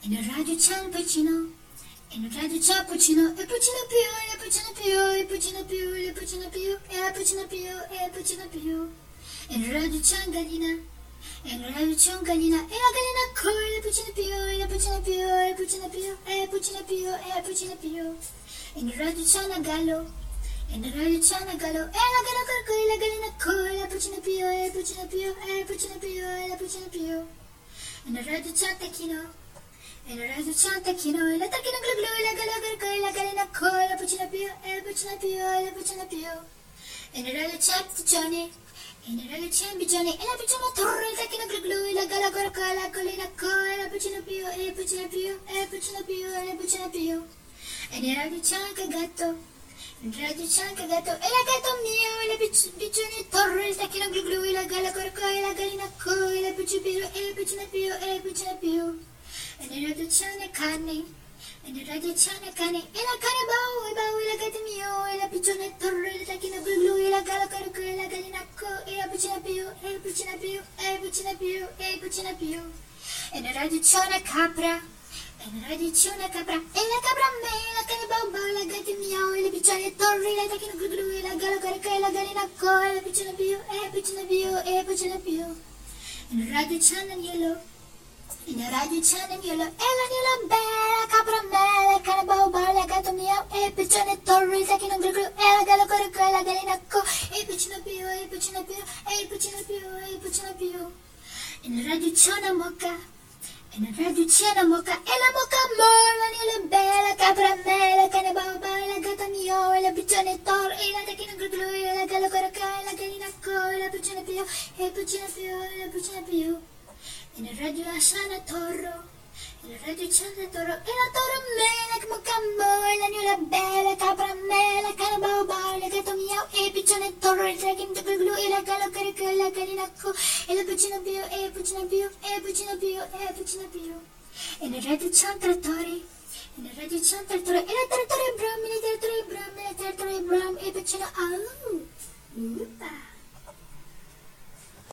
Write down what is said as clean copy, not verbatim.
E nel radio c'è il vicino, e nel radio c'è il Puccino, e Puccino più, e Puccino più, e Puccino più, e Puccino più, e Puccino più, e Puccino più. E nel radio c'è una gallina, e nel radio c'è una gallina, e la gallina corre, e Puccino più, e Puccino più, e Puccino più, e Puccino più, e Puccino più. E nel radio c'è un gallo, e nel radio c'è un gallo, e la galla corre, e la gallina corre, e Puccino più, e Puccino più, e Puccino più, e Puccino più. E nel radio c'è un tacchino, e nel radio c'è un tacchino, e la tacchino glu glu, e la galla corre, e la gallina corre, e Puccino più, e Puccino più, e Puccino più. E nel radio c'è un piccione, e nel radio c'è un piccione, e la picciona torre, il tacchino glu glu, e la galla corre, la collina corre, e Puccino più, e Puccino più, e Puccino più, e Puccino più. E nel radio c'è anche il gatto, nel radio c'è anche il gatto, e la gatto mio, e la piccione torre, il tacchino glu glu, e la galla corre, e la gallina corre, e la Puccino più, e Puccino più, e Puccino più. E nel radio c'è una cane, e nel radio c'è una cane, e la cane bau, e la gatto mio, e la piccione torre, il tacchino glu glu, e la galla corre, e la gallina corre, e la Puccino più, e Puccino più, e Puccino più, e Puccino più. E nel radio c'è una capra, e nel radio c'è una capra, e la capra me, la cane bau, la gatto mio, e la piccione torre, il tacchino glu glu, e la galla corre, e la gallina corre, e la Puccino più, e Puccino più, e Puccino più. E nel radio c'è un agnello, e nel radio c'è un agnello, e l'agnello bella, la capra me, la cane bau, la gatto mio, e il piccione torre, il tacchino glu glu, e la galla corre, e la gallina corre, e il Puccino più, e il Puccino più, e il Puccino più, e il Puccino più. E nel radio c'è una mocca, e nel radio c'è una mocca, e la mocca mo, l'agnello bella, la capra me, la cane bau, la gatto mio, e la piccione torre, e la tacchino glu glu, e la galla corre, e la gallina corre, e la Puccino più, e il Puccino più, e il Puccino più. E nel radio c'è una torro, e nel radio c'è una torro, e la torro me, la mocca mo, e l'agnello bella, la capra me, la cane bau, la gatto mio, e il piccione torre, il tacchino glu glu, e la galla corre, e la gallina corre, e la Puccino più, e il Puccino più, e il Puccino più, e il Puccino più. E nel radio c'è un trattore, e nel radio c'è un trattore, e la trattore brum, e il trattore brum, e il trattore brum, e il Puccino au, uppa.